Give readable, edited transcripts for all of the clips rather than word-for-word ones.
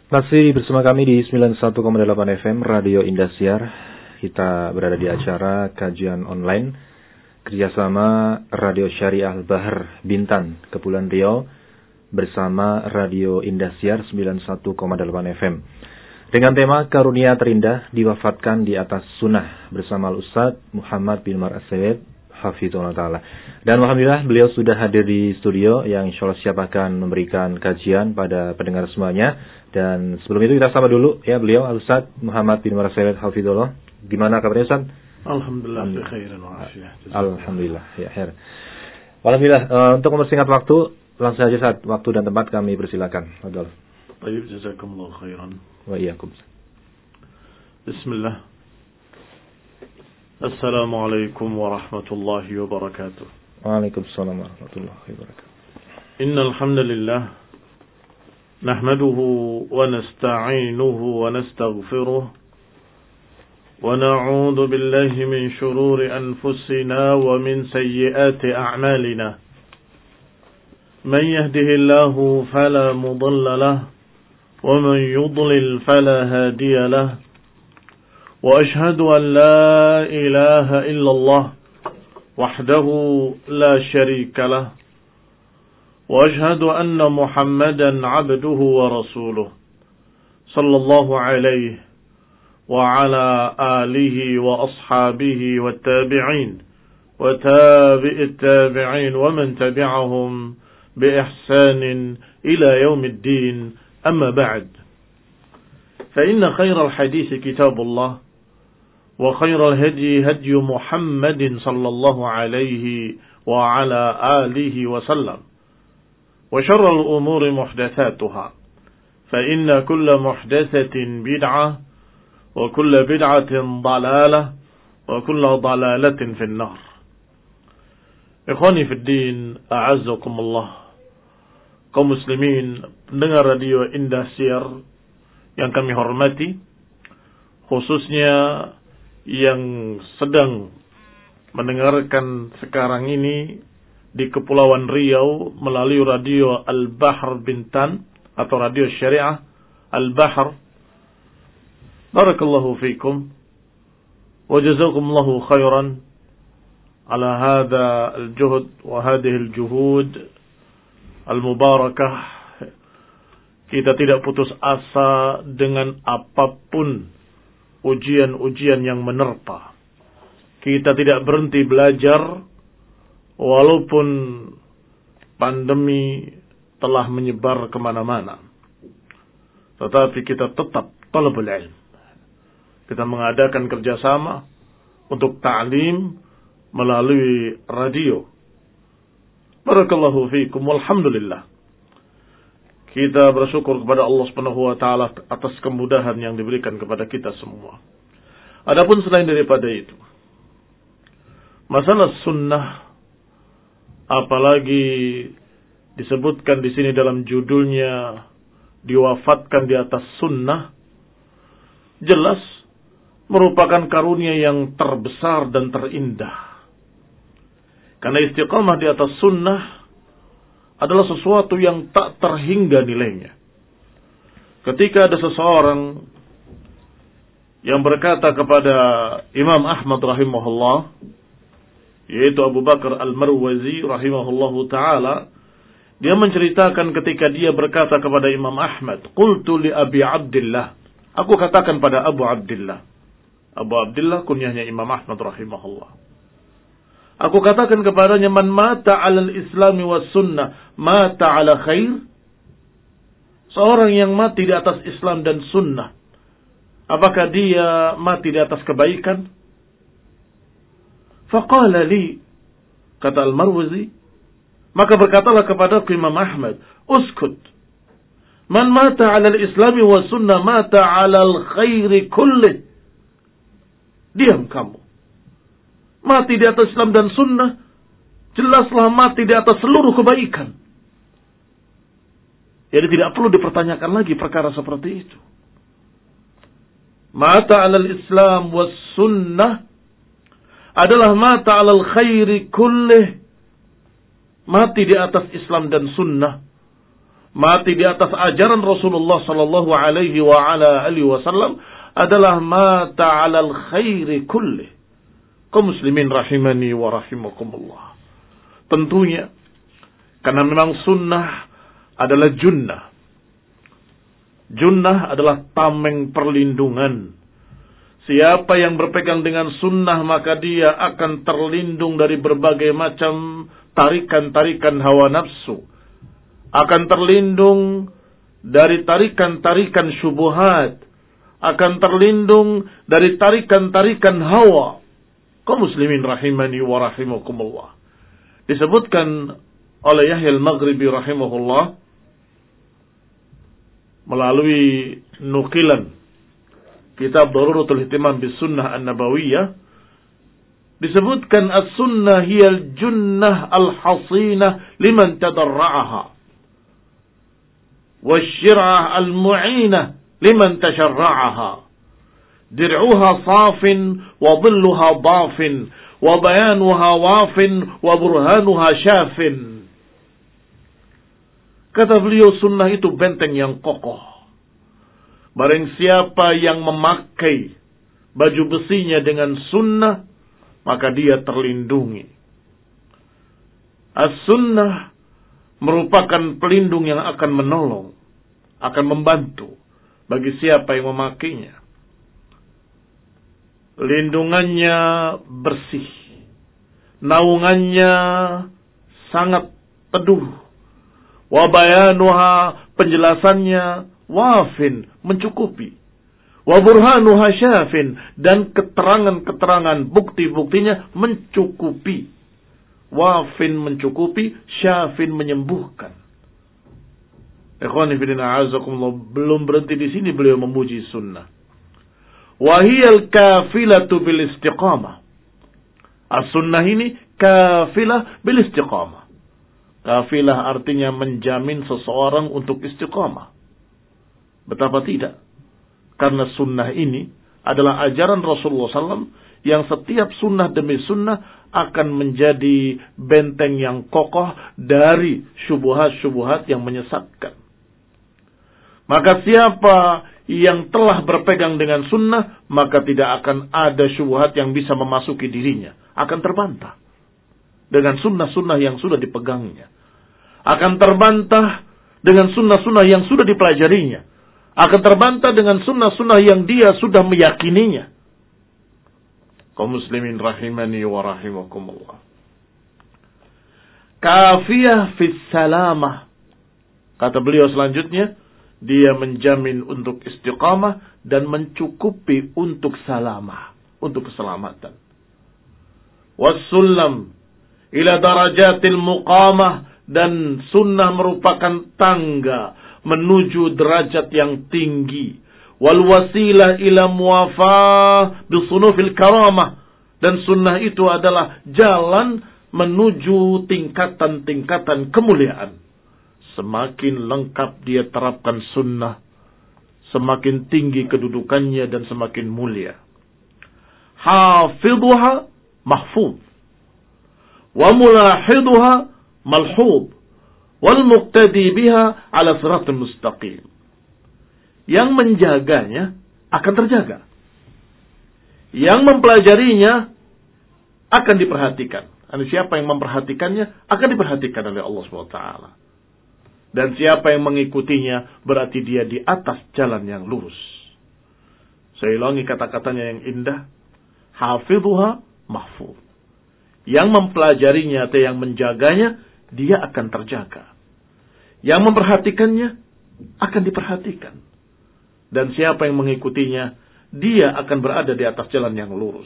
Masih bersama kami di 91,8 FM Radio Indosiar. Kita berada di acara kajian online kerjasama Radio Syariah Al-Bahar Bintan, Kepulauan Riau bersama Radio Indosiar 91,8 FM. Dengan tema Karunia Terindah Diwafatkan di Atas Sunnah bersama Al-Ustaz Muhammad bin Umar As-Sayyid Hafizullah Ta'ala. Dan alhamdulillah beliau sudah hadir di studio yang insya Allah siap akan memberikan kajian pada pendengar semuanya. Dan sebelum itu kita sapa dulu ya beliau Al-Ustaz Muhammad bin Umar As-Sayyid Hafizullah. Gimana kabarnya Ustaz? Alhamdulillah khairan wa afiyah. Alhamdulillah ya khair. Alhamdulillah, untuk mempersingkat waktu langsung saja saat waktu dan tempat kami persilakan. Fadhil. Baik, jazakumullah khairan. Wa iyyakum. Bismillah. Assalamualaikum warahmatullahi wabarakatuh. Waalaikumsalam warahmatullahi wabarakatuh. Innal hamdalillah nahmaduhu wa nasta'inuhu wa nastaghfiruh wa na'udzu billahi min shururi anfusina wa min sayyiati a'malina. Man yahdihillahu fala mudilla lahu wa man yudlil fala hadiya lahu. وأشهد أن لا إله إلا الله وحده لا شريك له وأشهد أن محمدا عبده ورسوله صلى الله عليه وعلى آله وأصحابه والتابعين وتابع التابعين ومن تبعهم بإحسان إلى يوم الدين أما بعد فإن خير الحديث كتاب الله وخير الهدي هدي محمد صلى الله عليه وعلى آله وسلم وشر الأمور محدثاتها فإن كل محدثة بدعة وكل بدعة ضلالة وكل ضلالة في النار. إخواني في الدين أعزكم الله. kaum muslimin pendengar Radio Indosiar yang kami hormati, khususnya yang sedang mendengarkan sekarang ini di Kepulauan Riau melalui Radio Al-Bahar Bintan atau Radio Syariah Al-Bahar. Barakallahu fikum wa jazakumullahu khairan ala hadha al-juhud wa hadhihi al-juhud al-mubarakah. Kita tidak putus asa dengan apapun ujian-ujian yang menerpa. Kita tidak berhenti belajar walaupun pandemi telah menyebar kemana-mana. Tetapi kita tetap talabul ilm. Kita mengadakan kerjasama untuk ta'lim melalui radio. Barakallahu fiikum walhamdulillah. Kita bersyukur kepada Allah Subhanahu wa taala atas kemudahan yang diberikan kepada kita semua. Adapun selain daripada itu, masalah sunnah, apalagi disebutkan di sini dalam judulnya diwafatkan di atas sunnah, jelas merupakan karunia yang terbesar dan terindah. Karena istiqamah di atas sunnah adalah sesuatu yang tak terhingga nilainya. Ketika ada seseorang yang berkata kepada Imam Ahmad rahimahullah, yaitu Abu Bakar Al-Marwazi rahimahullahu ta'ala, dia menceritakan ketika dia berkata kepada Imam Ahmad, Qultu li Abi Abdillah, aku katakan pada Abu Abdillah. Abu Abdillah kunyahnya Imam Ahmad rahimahullah. Aku katakan kepadanya, man mata alal islami was sunnah, mata ala khair. Seorang yang mati di atas Islam dan sunnah, apakah dia mati di atas kebaikan? Faqala li, kata Al-Marwazi, maka berkatalah kepada Imam Ahmad, uskut. Man mata alal islami was sunnah, mata alal khairi kullih. Diam kamu. Mati di atas Islam dan sunnah, jelaslah mati di atas seluruh kebaikan. Jadi tidak perlu dipertanyakan lagi perkara seperti itu. Mata alal Islam was sunnah adalah mata alal khairi kullih. Mati di atas Islam dan sunnah mati di atas ajaran Rasulullah sallallahu alaihi wa ala alihi wasallam adalah mata 'alal khairi kulli. Kaum muslimin rahimani wa rahimakumullah. Tentunya karena memang sunnah adalah junnah. Junnah adalah tameng perlindungan. Siapa yang berpegang dengan sunnah maka dia akan terlindung dari berbagai macam tarikan-tarikan hawa nafsu. Akan terlindung dari tarikan-tarikan syubhat. Akan terlindung dari tarikan-tarikan hawa. Kaum muslimin rahimani wa rahimakumullah. Disebutkan oleh Yahya al-Maghribi rahimahullah melalui nukilan kitab Daruratul Ihtimam bis Sunnah An-Nabawiyah, disebutkan as-sunnah hiyal junnah al-hasinah liman tadarra'aha wasyir'ah al-mu'inah liman tasharra'aha dir'uha safin wa dhilluha dafin wa bayanuha wafin wa burhanuha syafin. Kata beliau, sunnah itu benteng yang kokoh. Barang siapa yang memakai baju besinya dengan sunnah, maka dia terlindungi. As-sunnah merupakan pelindung yang akan menolong, akan membantu bagi siapa yang memakainya. Lindungannya bersih, naungannya sangat teduh, wabayanuha penjelasannya wafin mencukupi, waburhanuha syafin dan keterangan-keterangan bukti-buktinya mencukupi, wafin mencukupi, syafin menyembuhkan. Ikhwani fillah a'azakumullah, belum berhenti di sini beliau memuji sunnah. Wahiyal kafilatu bil istiqamah. As-sunnah ini kafilah bil istiqamah. Kafilah artinya menjamin seseorang untuk istiqamah. Betapa tidak? Karena sunnah ini adalah ajaran Rasulullah SAW yang setiap sunnah demi sunnah akan menjadi benteng yang kokoh dari syubhat-syubhat yang menyesatkan. Maka siapa yang telah berpegang dengan sunnah, maka tidak akan ada syubhat yang bisa memasuki dirinya. Akan terbantah dengan sunnah-sunnah yang sudah dipegangnya. Akan terbantah dengan sunnah-sunnah yang sudah dipelajarinya. Akan terbantah dengan sunnah-sunnah yang dia sudah meyakininya. Kaum muslimin rahimani wa rahimakumullah. Kafiyah fis salamah. Kata beliau selanjutnya, dia menjamin untuk istiqamah dan mencukupi untuk salamah, untuk keselamatan. Wassulam ila darajatil muqamah, dan sunnah merupakan tangga menuju derajat yang tinggi. Wal wasilah ila muwafah bisunufil karamah, dan sunnah itu adalah jalan menuju tingkatan-tingkatan kemuliaan. Semakin lengkap dia terapkan sunnah, semakin tinggi kedudukannya dan semakin mulia. Hafidhuha mahfud, wa mulahiduha malhub, wal muqtadi biha ala siratul mustaqim. Yang menjaganya akan terjaga. Yang mempelajarinya akan diperhatikan. Siapa yang memperhatikannya akan diperhatikan oleh Allah SWT. Dan siapa yang mengikutinya berarti dia di atas jalan yang lurus. Saya ulangi kata-katanya yang indah. Hafidhuha mahfuz. Yang mempelajarinya atau yang menjaganya, dia akan terjaga. Yang memperhatikannya akan diperhatikan. Dan siapa yang mengikutinya, dia akan berada di atas jalan yang lurus.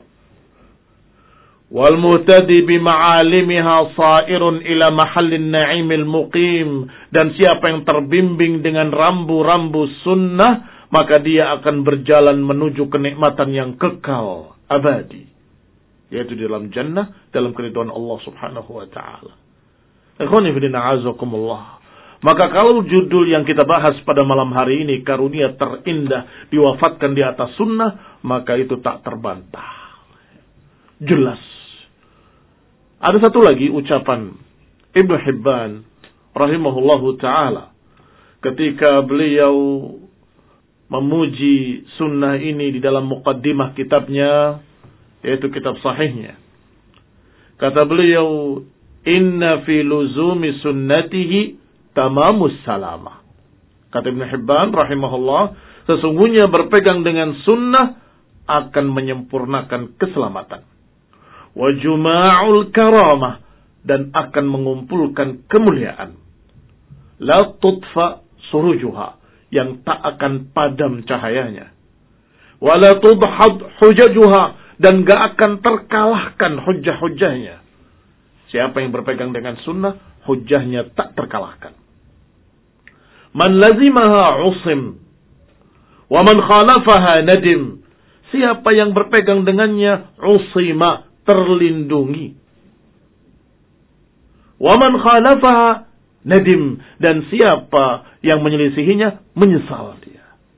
Wal muhtadi bi ma'alimiha sa'irun ila mahallin na'imil muqim, dan siapa yang terbimbing dengan rambu-rambu sunnah, maka dia akan berjalan menuju kenikmatan yang kekal abadi, yaitu di dalam jannah, dalam keridhaan Allah Subhanahu wa taala. Ikhwani fillah azakumullah. Maka kalau judul yang kita bahas pada malam hari ini, karunia terindah diwafatkan di atas sunnah, maka itu tak terbantah. Jelas. Ada satu lagi ucapan Ibnu Hibban rahimahullahu ta'ala ketika beliau memuji sunnah ini di dalam muqaddimah kitabnya, yaitu kitab sahihnya. Kata beliau, inna fi luzumi sunnatihi tamamus salamah. Kata Ibn Hibban rahimahullah, sesungguhnya berpegang dengan sunnah akan menyempurnakan keselamatan. Wa juma'ul karamah, dan akan mengumpulkan kemuliaan. La tudfa surujuha, yang tak akan padam cahayanya. Wa la tudhad hujajuha, dan gak akan terkalahkan hujjah-hujjahnya. Siapa yang berpegang dengan sunnah, hujjahnya tak terkalahkan. Man lazimaha usim, wa man khalafaha nadim. Siapa yang berpegang dengannya, usima, terlindungi. Wa man khalafaha nadim, dan siapa yang menyelisihinya, menyesal dia.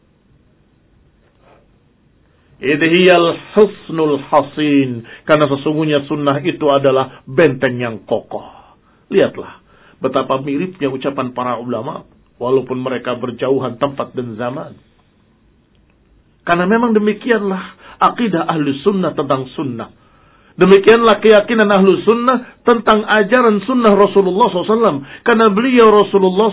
Idhiyal husnul hasin, karena sesungguhnya sunnah itu adalah benteng yang kokoh. Lihatlah betapa miripnya ucapan para ulama, walaupun mereka berjauhan tempat dan zaman. Karena memang demikianlah akidah ahlu sunnah tentang sunnah. Demikianlah keyakinan ahlu sunnah tentang ajaran sunnah Rasulullah SAW. Karena beliau Rasulullah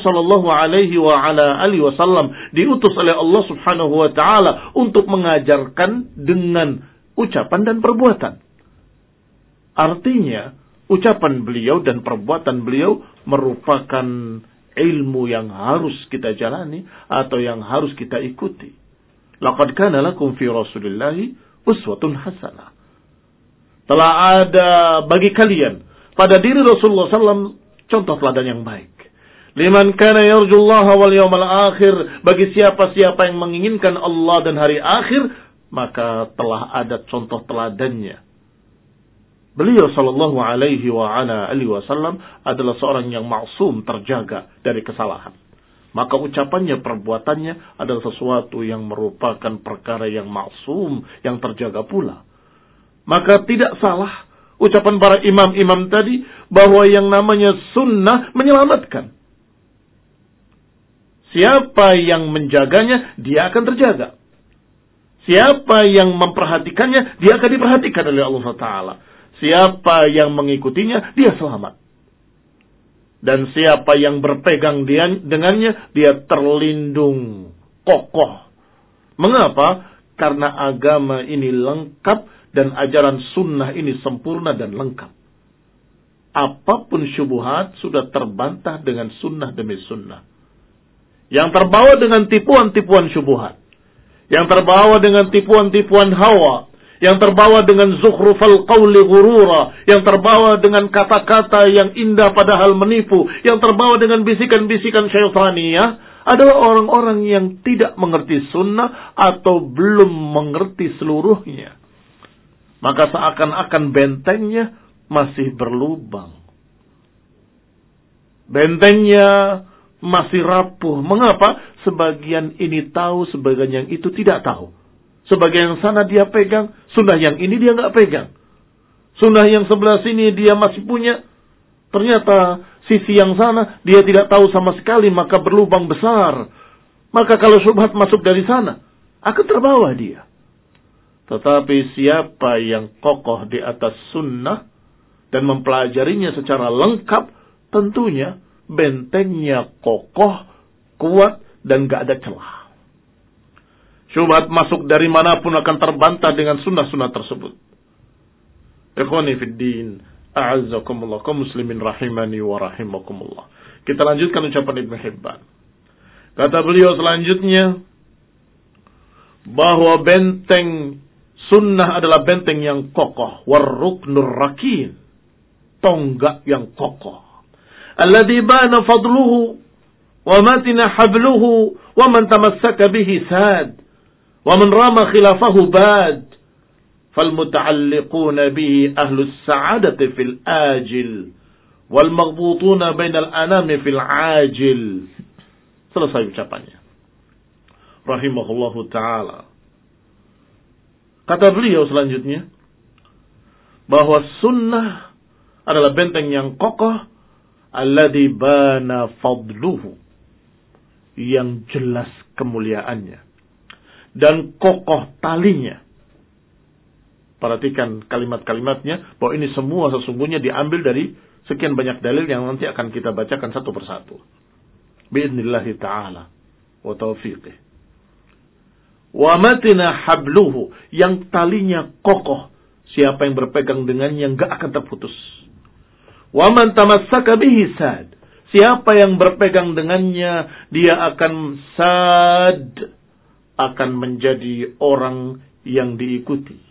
SAW diutus oleh Allah Subhanahu Wa Taala untuk mengajarkan dengan ucapan dan perbuatan. Artinya, ucapan beliau dan perbuatan beliau merupakan ilmu yang harus kita jalani atau yang harus kita ikuti. Laqad kana lakum fi Rasulillahi uswatun hasanah. Telah ada bagi kalian pada diri Rasulullah SAW contoh teladan yang baik. Liman kana yarjullaha wal yawmal akhir, bagi siapa-siapa yang menginginkan Allah dan hari akhir, maka telah ada contoh teladannya. Beliau sallallahu alaihi wasallam adalah seorang yang maksum, terjaga dari kesalahan. Maka ucapannya, perbuatannya adalah sesuatu yang merupakan perkara yang maksum, yang terjaga pula. Maka tidak salah ucapan para imam-imam tadi bahwa yang namanya sunnah menyelamatkan. Siapa yang menjaganya, dia akan terjaga. Siapa yang memperhatikannya, dia akan diperhatikan oleh Allah Ta'ala. Siapa yang mengikutinya, dia selamat. Dan siapa yang berpegang dengannya, dia terlindung, kokoh. Mengapa? Karena agama ini lengkap dan ajaran sunnah ini sempurna dan lengkap. Apapun syubhat sudah terbantah dengan sunnah demi sunnah. Yang terbawa dengan tipuan-tipuan syubhat, yang terbawa dengan tipuan-tipuan hawa, yang terbawa dengan zukhrufal qawli ghurura, yang terbawa dengan kata-kata yang indah padahal menipu, yang terbawa dengan bisikan-bisikan syaitaniyah, adalah orang-orang yang tidak mengerti sunnah atau belum mengerti seluruhnya. Maka seakan-akan bentengnya masih berlubang. Bentengnya masih rapuh. Mengapa? Sebagian ini tahu, sebagian yang itu tidak tahu. Sebagian yang sana dia pegang, sunnah yang ini dia nggak pegang. Sunnah yang sebelah sini dia masih punya. Ternyata sisi yang sana dia tidak tahu sama sekali, maka berlubang besar. Maka kalau syubhat masuk dari sana, akan terbawa dia. Tetapi siapa yang kokoh di atas sunnah dan mempelajarinya secara lengkap, tentunya bentengnya kokoh, kuat, dan gak ada celah. Syubhat masuk dari manapun akan terbantah dengan sunnah-sunnah tersebut. Ikhwani fid din, a'azzakumullah, kaum muslimin rahimani wa rahimakumullah. Kita lanjutkan ucapan Ibn Hibban. Kata beliau selanjutnya, bahwa benteng sunnah adalah benteng yang kokoh, warruknur rakin, tonggak yang kokoh. Alladhi bana fadluhu wa matina habluhu wa man tamassaka bihi sad wa man rama khilafahu bad. فالمتعلقون به أهل السعادة في الآجل والمغبوطون بين الأنام في العاجل. Selesai ucapannya. Rahimahullahu ta'ala. Kata beliau selanjutnya, bahwa sunnah adalah benteng yang kokoh, alladhi bana fadluhu, yang jelas kemuliaannya dan kokoh talinya. Perhatikan kalimat-kalimatnya, bahwa ini semua sesungguhnya diambil dari sekian banyak dalil yang nanti akan kita bacakan satu persatu. Bi'idnillahi ta'ala wa taufiqih. Wa matina habluhu, yang talinya kokoh. Siapa yang berpegang dengannya enggak akan terputus. Wa man tamassaka bihi sad. Siapa yang berpegang dengannya, dia akan sad, akan menjadi orang yang diikuti.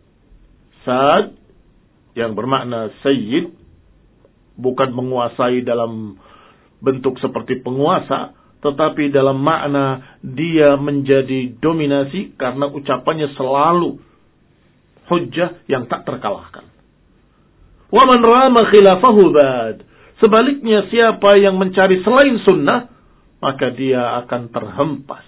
Sad yang bermakna sayyid, bukan menguasai dalam bentuk seperti penguasa, tetapi dalam makna dia menjadi dominasi karena ucapannya selalu hujjah yang tak terkalahkan. Wa man rama khilafahu bad. Sebaliknya, siapa yang mencari selain sunnah, maka dia akan terhempas.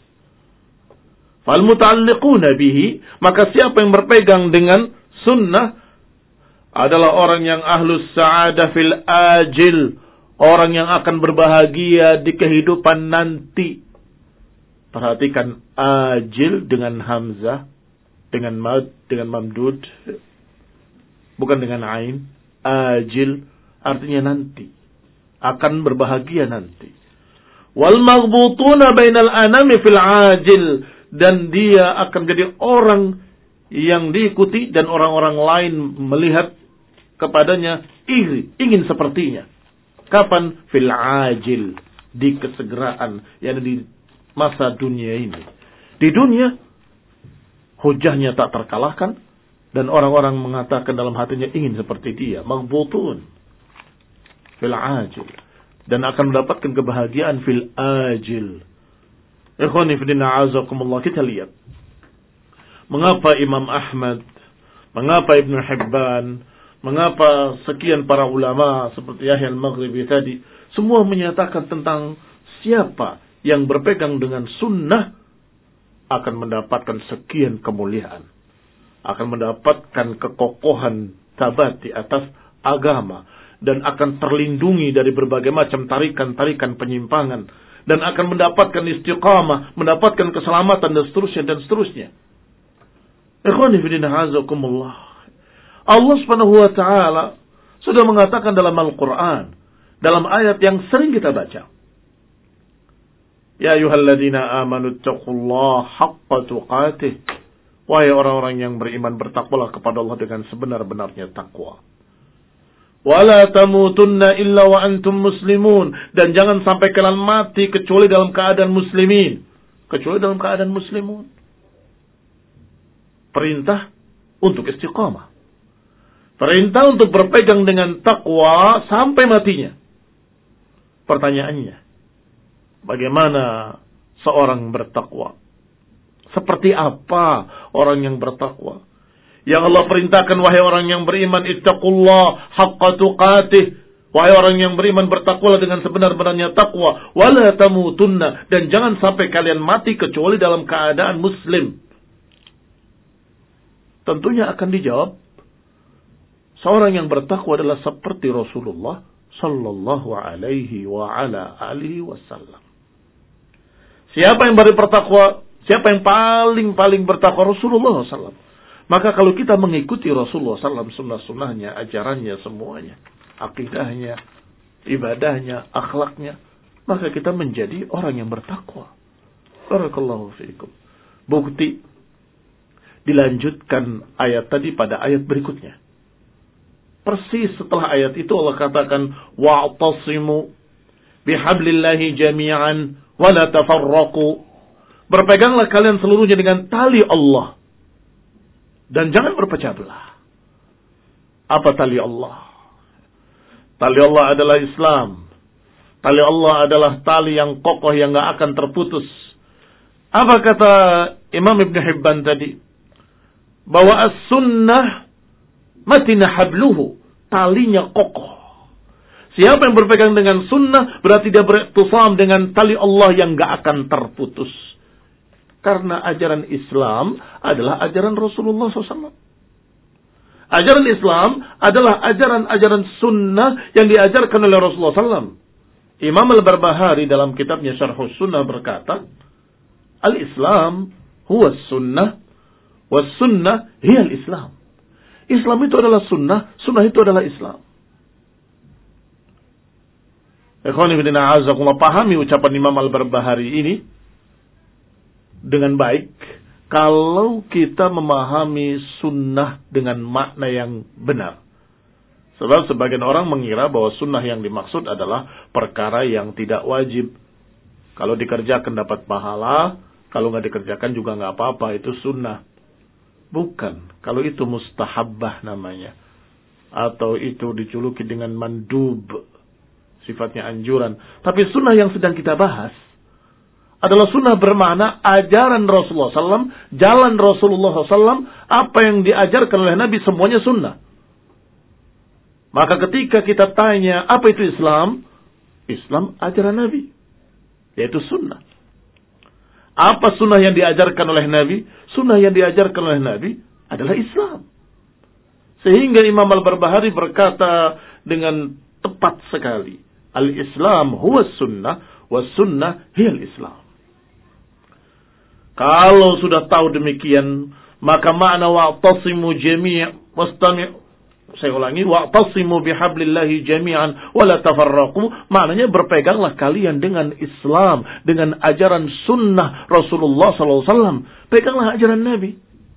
Fal muta'alliquna bihi, maka siapa yang berpegang dengan sunnah adalah orang yang ahlus sa'adah fil ajil, orang yang akan berbahagia di kehidupan nanti. Perhatikan ajil dengan hamzah, dengan mad, dengan mamdud, bukan dengan ain. Ajil artinya nanti, akan berbahagia nanti. Wal maghbutuna bainal anami fil ajil, dan dia akan jadi orang yang diikuti dan orang-orang lain melihat kepadanya iri, ingin sepertinya. Kapan? Fil ajil, di kesegeraan, yang di masa dunia ini. Di dunia, hujahnya tak terkalahkan, dan orang-orang mengatakan dalam hatinya ingin seperti dia. Maghbutun fil ajil, dan akan mendapatkan kebahagiaan fil ajil. Ikhwani fillah azakumullah, kita lihat mengapa Imam Ahmad, mengapa Ibnu Hibban, mengapa sekian para ulama seperti Yahya al-Maghribi tadi, semua menyatakan tentang siapa yang berpegang dengan sunnah akan mendapatkan sekian kemuliaan, akan mendapatkan kekokohan tabat di atas agama, dan akan terlindungi dari berbagai macam tarikan-tarikan penyimpangan, dan akan mendapatkan istiqamah, mendapatkan keselamatan, dan seterusnya, dan seterusnya. Ikhwani fillah azakumullah, Allah Subhanahu wa taala sudah mengatakan dalam Al-Qur'an, dalam ayat yang sering kita baca, ya ayyuhalladzina amanu taqullaha haqqa tuqatih, wahai orang-orang yang beriman, bertakwalah kepada Allah dengan sebenar-benarnya takwa. Wala tamutunna illa wa antum muslimun, dan jangan sampai kalian mati kecuali dalam keadaan muslimin, kecuali dalam keadaan muslimun. Perintah untuk istiqamah, perintah untuk berpegang dengan takwa sampai matinya. Pertanyaannya, bagaimana seorang bertakwa? Seperti apa orang yang bertakwa? Yang Allah perintahkan, wahai orang yang beriman, ittaqullah haqqa tuqatih, wahai orang yang beriman, bertakwalah dengan sebenar-benarnya takwa. Wala tamutunna, dan jangan sampai kalian mati kecuali dalam keadaan muslim. Tentunya akan dijawab, seorang yang bertakwa adalah seperti Rasulullah sallallahu alaihi wa ala alihi wasallam. Siapa yang bertakwa? Siapa yang paling bertakwa? Rasulullah sallallahu. Maka kalau kita mengikuti Rasulullah sallallahu, sunnah-sunnahnya, ajarannya semuanya, akidahnya, ibadahnya, akhlaknya, maka kita menjadi orang yang bertakwa. Barakallahu fiikum. Bukti, dilanjutkan ayat tadi pada ayat berikutnya. Persis setelah ayat itu Allah katakan, wa'tasimu bihablillahi jami'an wa la tafarraqu. Berpeganglah kalian seluruhnya dengan tali Allah, dan jangan berpecah belah. Apa tali Allah? Tali Allah adalah Islam. Tali Allah adalah tali yang kokoh, yang gak akan terputus. Apa kata Imam Ibn Hibban tadi? Bahwa as-sunnah matina habluhu, talinya kokoh. Siapa yang berpegang dengan sunnah, berarti dia beriktisam dengan tali Allah yang gak akan terputus. Karena ajaran Islam adalah ajaran Rasulullah SAW. Ajaran Islam adalah ajaran-ajaran sunnah yang diajarkan oleh Rasulullah SAW. Imam Al-Barbahari dalam kitabnya Syarhus Sunnah berkata, Al-Islam huwa sunnah, was sunnah hiya al-Islam. Islam itu adalah sunnah, sunnah itu adalah Islam. Ikhwani fillah, azakumullah, pahami ucapan Imam Al-Barbahari ini dengan baik kalau kita memahami sunnah dengan makna yang benar. Sebab sebagian orang mengira bahwa sunnah yang dimaksud adalah perkara yang tidak wajib. Kalau dikerjakan dapat pahala, kalau nggak dikerjakan juga nggak apa-apa, itu sunnah. Bukan, kalau itu mustahabbah namanya. Atau itu dijuluki dengan mandub, sifatnya anjuran. Tapi sunnah yang sedang kita bahas adalah sunnah bermakna ajaran Rasulullah SAW, jalan Rasulullah SAW, apa yang diajarkan oleh Nabi semuanya sunnah. Maka ketika kita tanya, apa itu Islam? Islam ajaran Nabi, yaitu sunnah. Apa sunnah yang diajarkan oleh Nabi? Sunnah yang diajarkan oleh Nabi adalah Islam. Sehingga Imam Al-Barbahari berkata dengan tepat sekali, Al-Islam huwa sunnah, wa sunnah hiya al-Islam. Kalau sudah tahu demikian, maka makna wa'tasimu saya ulangi, wa'tasimu bihablillahi jami'an wa la tafarraqu, maknanya berpeganglah kalian dengan Islam, dengan ajaran sunnah Rasulullah SAW. Peganglah ajaran Nabi.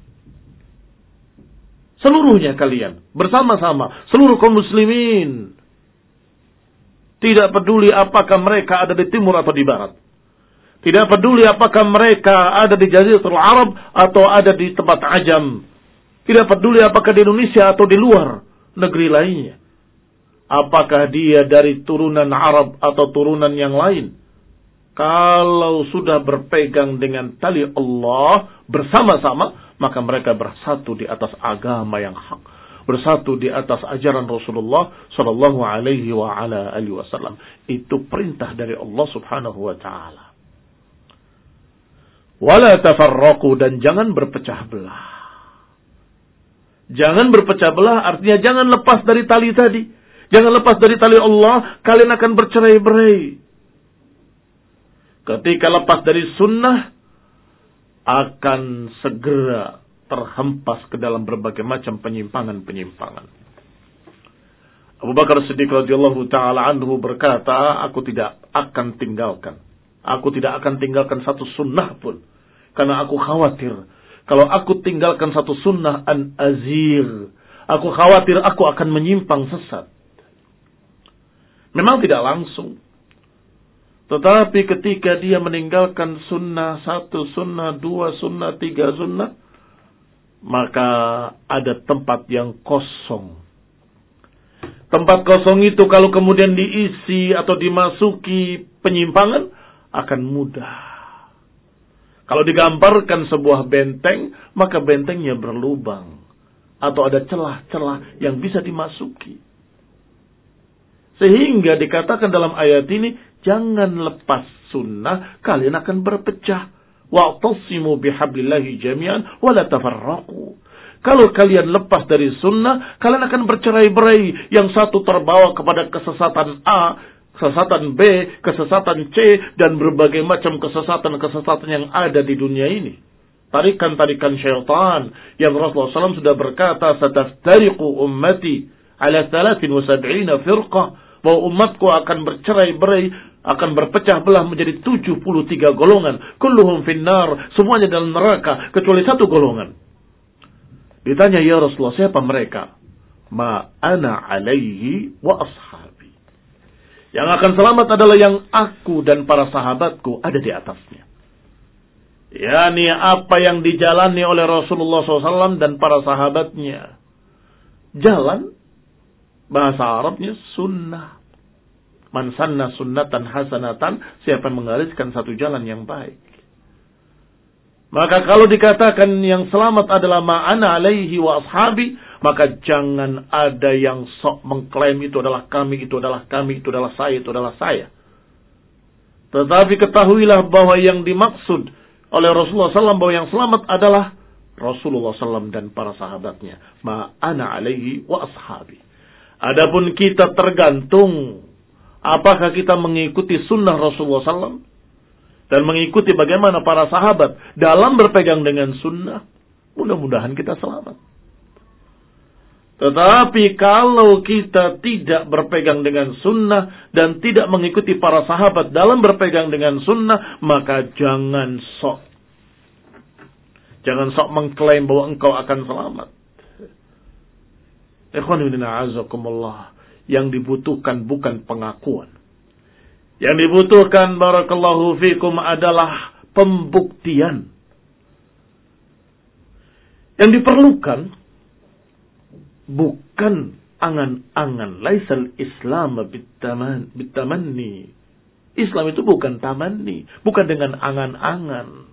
Seluruhnya kalian, bersama-sama, seluruh kaum muslimin. Tidak peduli apakah mereka ada di timur atau di barat. Tidak peduli apakah mereka ada di Jaziratul Arab atau ada di tempat ajam. Tidak peduli apakah di Indonesia atau di luar negeri lainnya. Apakah dia dari turunan Arab atau turunan yang lain. Kalau sudah berpegang dengan tali Allah bersama-sama, maka mereka bersatu di atas agama yang hak. Bersatu di atas ajaran Rasulullah sallallahu alaihi wa ala alihi wasallam. Itu perintah dari Allah Subhanahu wa taala. Wala tafarraqu, dan jangan berpecah belah. Jangan berpecah belah artinya jangan lepas dari tali tadi. Jangan lepas dari tali Allah, kalian akan bercerai-berai. Ketika lepas dari sunnah, akan segera terhempas ke dalam berbagai macam penyimpangan-penyimpangan. Abu Bakar Siddiq radhiyallahu taala anhu berkata, aku tidak akan tinggalkan satu sunnah pun, karena aku khawatir kalau aku tinggalkan satu sunnah an azir, aku khawatir aku akan menyimpang sesat. Memang tidak langsung, tetapi ketika dia meninggalkan sunnah satu, sunnah dua, sunnah tiga, sunnah, maka ada tempat yang kosong. Tempat kosong itu kalau kemudian diisi atau dimasuki penyimpangan, akan mudah. Kalau digambarkan sebuah benteng, maka bentengnya berlubang. Atau ada celah-celah yang bisa dimasuki. Sehingga dikatakan dalam ayat ini, jangan lepas sunnah, kalian akan berpecah. Wa'tasimu bihablillahi jami'an wa la tafarraqu. Kalau kalian lepas dari sunnah, kalian akan bercerai-berai. Yang satu terbawa kepada kesesatan A, kesesatan B, kesesatan C, dan berbagai macam kesesatan-kesesatan yang ada di dunia ini. Tarikan-tarikan syaitan yang Rasulullah SAW sudah berkata, sataftariqu ummati ala 73 firqah, bahwa umatku akan bercerai-berai, akan berpecah belah menjadi 73 golongan. Kulluhum finnar, semuanya dalam neraka kecuali satu golongan. Ditanya, ya Rasulullah, siapa mereka? Ma ana alaihi wa ashabi. Yang akan selamat adalah yang aku dan para sahabatku ada di atasnya. Yani apa yang dijalani oleh Rasulullah SAW dan para sahabatnya. Jalan, bahasa Arabnya sunnah. Man sanna sunnatan hasanatan, siapa yang menggariskan satu jalan yang baik. Maka kalau dikatakan yang selamat adalah ma'ana alaihi wa ashabi, maka jangan ada yang sok mengklaim itu adalah kami, itu adalah kami, itu adalah saya, itu adalah saya. Tetapi ketahuilah bahwa yang dimaksud oleh Rasulullah SAW, bahwa yang selamat adalah Rasulullah SAW dan para sahabatnya. Ma'ana alaihi wa ashabi. Adapun kita tergantung Apakah kita mengikuti sunnah Rasulullah SAW dan mengikuti bagaimana para sahabat dalam berpegang dengan sunnah? Mudah-mudahan kita selamat. Tetapi kalau kita tidak berpegang dengan sunnah dan tidak mengikuti para sahabat dalam berpegang dengan sunnah, maka jangan sok mengklaim bahwa engkau akan selamat. Yang dibutuhkan bukan pengakuan. Yang dibutuhkan, barakallahu fikum, adalah pembuktian. Yang diperlukan bukan angan-angan. Laisal Islam bitamanni. Islam itu bukan tamanni, bukan dengan angan-angan.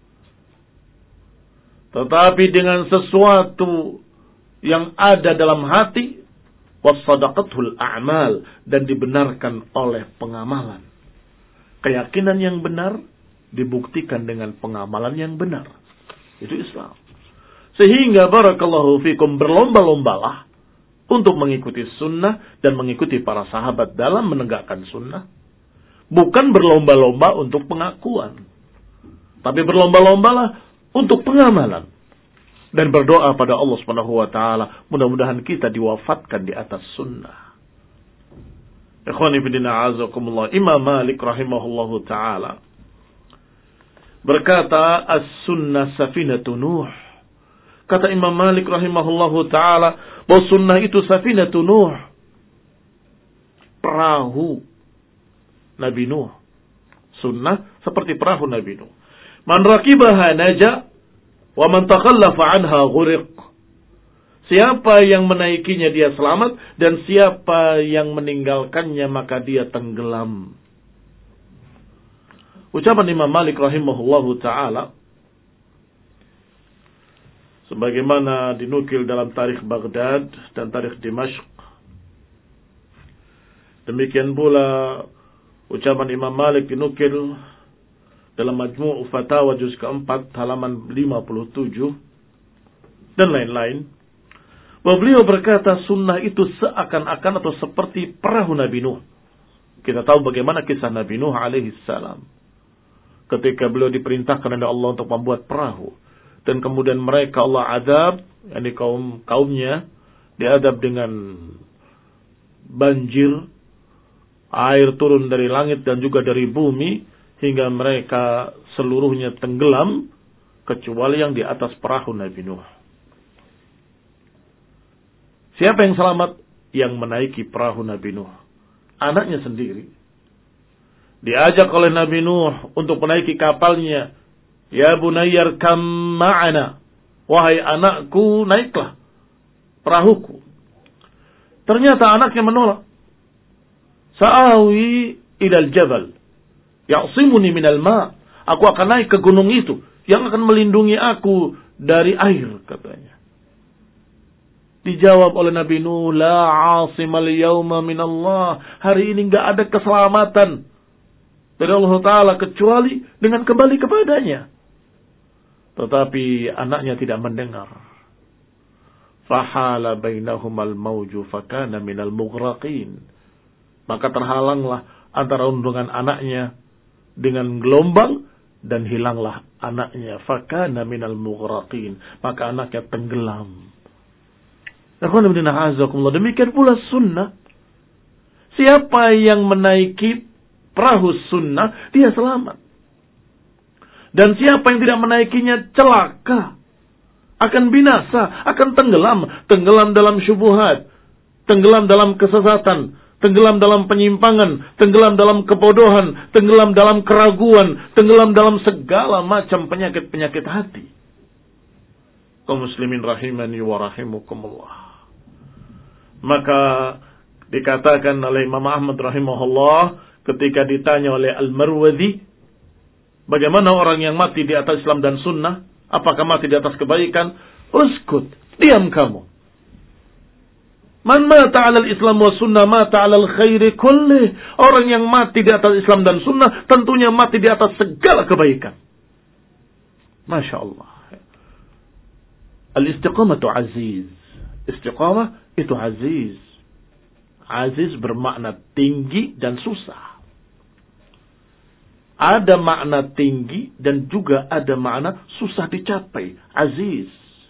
Tetapi dengan sesuatu yang ada dalam hati, wasadaqatul a'mal, dan dibenarkan oleh pengamalan. Keyakinan yang benar dibuktikan dengan pengamalan yang benar. Itu Islam. Sehingga barakallahu fikum, berlomba-lombalah untuk mengikuti sunnah dan mengikuti para sahabat dalam menegakkan sunnah. Bukan berlomba-lomba untuk pengakuan, tapi berlomba-lombalah untuk pengamalan. Dan berdoa pada Allah Subhanahu wa taala, mudah-mudahan kita diwafatkan di atas sunnah. Ikhwani fillah azakumullah. Imam Malik rahimahullahu taala berkata, as-sunnah safinatu Nuh. Kata Imam Malik rahimahullahu taala bahwa sunnah itu safinatu Nuh, perahu Nabi Nuh. Sunnah seperti perahu Nabi Nuh. Man rakibaha naja wa man takhallafa anha ghuriq. Siapa yang menaikinya dia selamat, dan siapa yang meninggalkannya maka dia tenggelam. Ucapan Imam Malik rahimahullahu taala sebagaimana dinukil dalam tarikh Baghdad dan tarikh Dimashq. Demikian pula ucapan Imam Malik dinukil dalam Majmu' Fatawa juz keempat halaman 57 dan lain-lain. Bahwa beliau berkata sunnah itu seakan-akan atau seperti perahu Nabi Nuh. Kita tahu bagaimana kisah Nabi Nuh alaihi salam. Ketika beliau diperintahkan oleh Allah untuk membuat perahu. Dan kemudian mereka Allah adab, yakni kaumnya diadab dengan banjir, air turun dari langit dan juga dari bumi, hingga mereka seluruhnya tenggelam, kecuali yang di atas perahu Nabi Nuh. Siapa yang selamat? Yang menaiki perahu Nabi Nuh. Anaknya sendiri diajak oleh Nabi Nuh untuk menaiki kapalnya. Ya bunayyar kam ma'ana. Wahai anakku, naiklah perahuku. Ternyata anaknya menolak. Sa'awi ilal jabal ya'simuni minal ma'. Aku akan naik ke gunung itu yang akan melindungi aku dari air, katanya. Dijawab oleh Nabi Nuh, la 'asimal yawma minallah. Hari ini enggak ada keselamatan dari Allah Ta'ala kecuali dengan kembali kepadanya. Tetapi anaknya tidak mendengar. Fahala bainahumal mawju fakana minal mughraqin. Maka terhalanglah antara untungan anaknya dengan gelombang dan hilanglah anaknya. Fakana minal mughraqin. Maka anaknya tenggelam. Demikian pula sunnah. Siapa yang menaiki perahu sunnah, dia selamat. Dan siapa yang tidak menaikinya celaka, akan binasa, akan tenggelam. Tenggelam dalam syubhat, tenggelam dalam kesesatan, tenggelam dalam penyimpangan, tenggelam dalam kebodohan, tenggelam dalam keraguan, tenggelam dalam segala macam penyakit-penyakit hati. Kaum muslimin rahimani wa rahimukumullah. Maka dikatakan oleh Imam Ahmad rahimahullah ketika ditanya oleh Al-Marwazi, bagaimana orang yang mati di atas Islam dan sunnah? Apakah mati di atas kebaikan? Uskut, diam kamu. Man mata 'alal Islam wa sunnah mata 'alal khairi kullih. Orang yang mati di atas Islam dan sunnah tentunya mati di atas segala kebaikan. Masya Allah. Al-istiqamah itu aziz. Istiqamah itu aziz. Aziz bermakna tinggi dan susah. Ada makna tinggi dan juga ada makna susah dicapai. Aziz.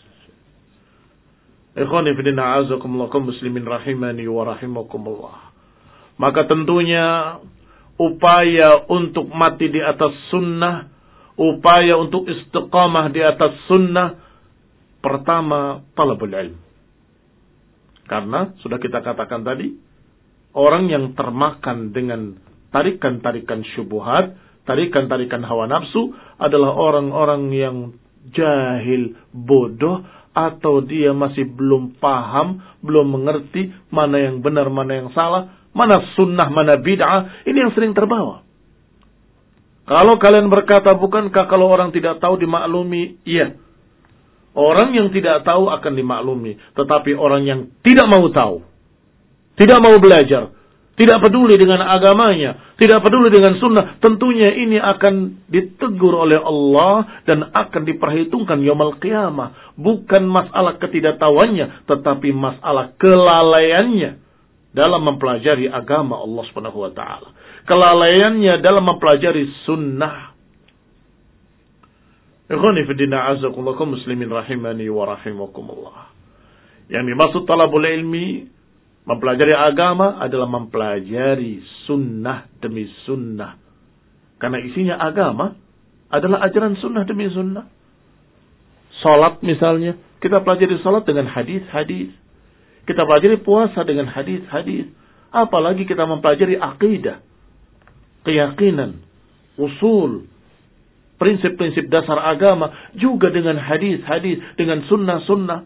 Ikhwani fillah a'azakumullah kaum muslimin rahimani wa rahimakumullah. Maka tentunya upaya untuk mati di atas sunnah, upaya untuk istiqamah di atas sunnah, pertama talabul ilm. Karena sudah kita katakan tadi, orang yang termakan dengan tarikan-tarikan syubhat, tarikan-tarikan hawa nafsu adalah orang-orang yang jahil, bodoh, atau dia masih belum paham, belum mengerti mana yang benar, mana yang salah, mana sunnah, mana bid'ah. Ini yang sering terbawa. Kalau kalian berkata, bukankah kalau orang tidak tahu dimaklumi? Iya. Orang yang tidak tahu akan dimaklumi. Tetapi orang yang tidak mau tahu, tidak mau belajar, tidak peduli dengan agamanya, tidak peduli dengan sunnah, tentunya ini akan ditegur oleh Allah dan akan diperhitungkan yaumul qiyamah. Bukan masalah ketidaktahuannya, tetapi masalah kelalaiannya dalam mempelajari agama Allah Subhanahu wa taala. Kelalaiannya dalam mempelajari sunnah. Ikhwani fi din a'azakumullah kaum muslimin rahimani wa rahimakumullah. Yang dimaksud talabul ilmi, mempelajari agama adalah mempelajari sunnah demi sunnah. Karena isinya agama adalah ajaran sunnah demi sunnah. Salat misalnya, kita pelajari salat dengan hadis-hadis. Kita pelajari puasa dengan hadis-hadis. Apalagi kita mempelajari akidah, keyakinan, usul, prinsip-prinsip dasar agama juga dengan hadis-hadis, dengan sunnah-sunnah.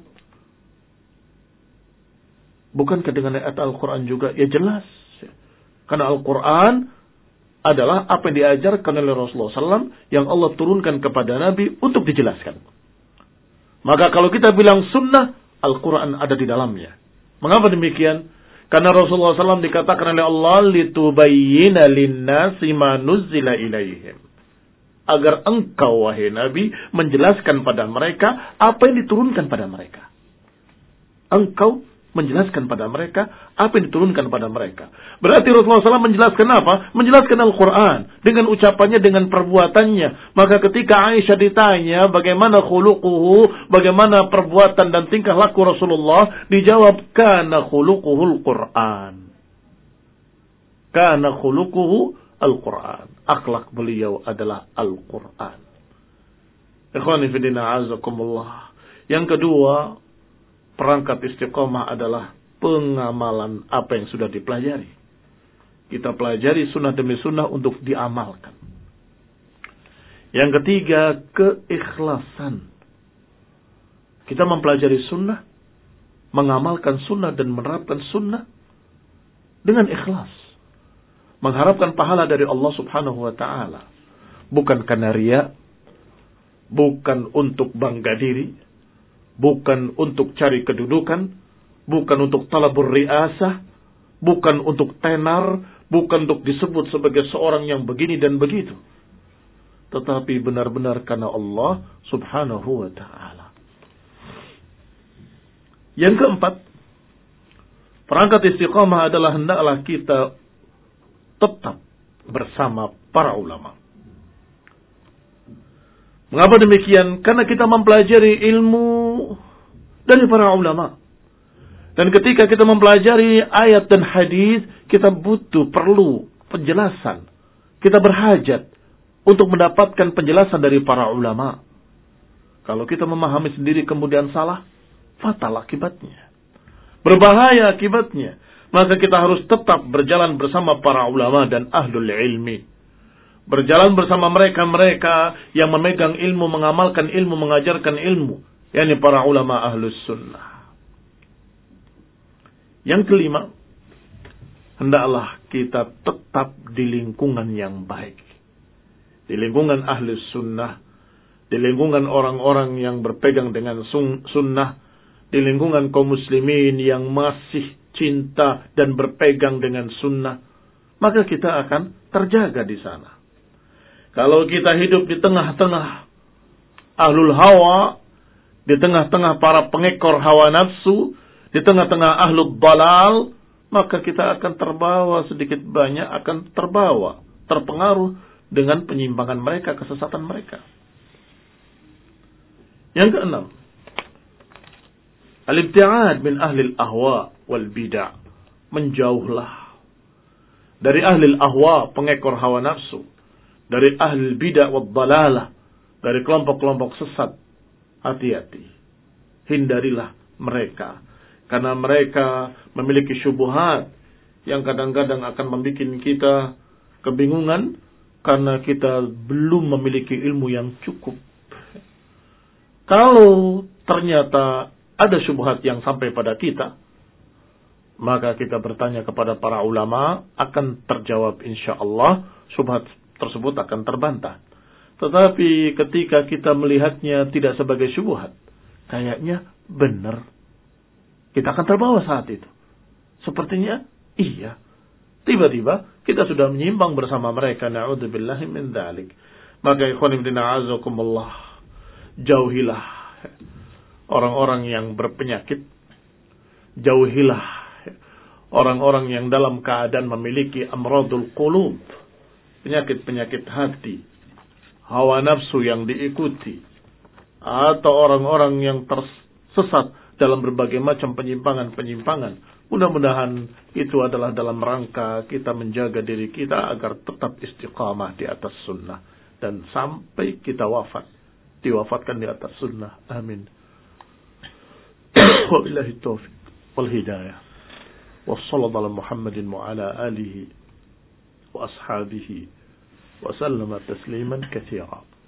Bukankah dengan ayat Al-Quran juga? Ya jelas. Karena Al-Quran adalah apa yang diajarkan oleh Rasulullah SAW yang Allah turunkan kepada Nabi untuk dijelaskan. Maka kalau kita bilang sunnah, Al-Quran ada di dalamnya. Mengapa demikian? Karena Rasulullah SAW dikatakan oleh Allah, litubayyina linnasi ma nuzzila ilaihim. Agar engkau, wahai Nabi, menjelaskan pada mereka apa yang diturunkan pada mereka. Engkau menjelaskan pada mereka apa yang diturunkan pada mereka. Berarti Rasulullah SAW menjelaskan apa? Menjelaskan Al-Quran dengan ucapannya, dengan perbuatannya. Maka ketika Aisyah ditanya bagaimana khuluquhu, bagaimana perbuatan dan tingkah laku Rasulullah, dijawab kana khuluquhul Quran. Kana khuluquhu Al-Quran. Akhlak beliau adalah Al-Quran. Ikhwani fidina azakumullah. Yang kedua, perangkat istiqomah adalah pengamalan apa yang sudah dipelajari. Kita pelajari sunnah demi sunnah untuk diamalkan. Yang ketiga, keikhlasan. Kita mempelajari sunnah, mengamalkan sunnah dan menerapkan sunnah dengan ikhlas. Mengharapkan pahala dari Allah Subhanahu wa ta'ala. Bukan karena riya, bukan untuk bangga diri, bukan untuk cari kedudukan, bukan untuk talabur riasah, bukan untuk tenar, bukan untuk disebut sebagai seorang yang begini dan begitu. Tetapi benar-benar karena Allah Subhanahu wa ta'ala. Yang keempat, perangkat istiqamah adalah hendaklah kita tetap bersama para ulama. Mengapa demikian? Karena kita mempelajari ilmu dari para ulama. Dan ketika kita mempelajari ayat dan hadis, kita perlu penjelasan. Kita berhajat untuk mendapatkan penjelasan dari para ulama. Kalau kita memahami sendiri kemudian salah, fatal akibatnya. Berbahaya akibatnya. Maka kita harus tetap berjalan bersama para ulama dan ahlul ilmi. Berjalan bersama mereka-mereka yang memegang ilmu, mengamalkan ilmu, mengajarkan ilmu. yakni para ulama ahlus sunnah. Yang kelima, hendaklah kita tetap di lingkungan yang baik. Di lingkungan ahlus sunnah, di lingkungan orang-orang yang berpegang dengan sunnah, di lingkungan kaum muslimin yang masih cinta dan berpegang dengan sunnah, maka kita akan terjaga di sana. Kalau kita hidup di tengah-tengah ahlul hawa, di tengah-tengah para pengekor hawa nafsu, di tengah-tengah ahlul dalal, maka kita akan terbawa sedikit banyak, akan terpengaruh dengan penyimpangan mereka, kesesatan mereka. Yang keenam, al-ibti'ad min ahli al-ahwa wal bid'ah. Menjauhlah dari ahli al-ahwa, pengekor hawa nafsu, dari ahli al-bid'ah wal dalalah, dari kelompok-kelompok sesat. Hati-hati, hindarilah mereka, karena mereka memiliki syubhat yang kadang-kadang akan membuat kita kebingungan karena kita belum memiliki ilmu yang cukup. Kalau ternyata ada syubhat yang sampai pada kita, maka kita bertanya kepada para ulama, akan terjawab insyaallah, syubhat tersebut akan terbantah. Tetapi ketika kita melihatnya tidak sebagai syubhat, kayaknya benar, kita akan terbawa saat itu. Sepertinya iya. Tiba-tiba kita sudah menyimpang bersama mereka. Na'udzubillahi min dzalik. Maka ikhwan fillah azakumullah, jauhilah orang-orang yang berpenyakit. Jauhilah orang-orang yang dalam keadaan memiliki amradul qulub, penyakit-penyakit hati, hawa nafsu yang diikuti, atau orang-orang yang tersesat dalam berbagai macam penyimpangan-penyimpangan. Mudah-mudahan itu adalah dalam rangka kita menjaga diri kita agar tetap istiqamah di atas sunnah. Dan sampai kita wafat, diwafatkan di atas sunnah. Amin. Wabillahi taufiq wal hidayah. Wassallallahu ala Muhammadin wa ala alihi wa ashabihi wa sallama tasliman katsira.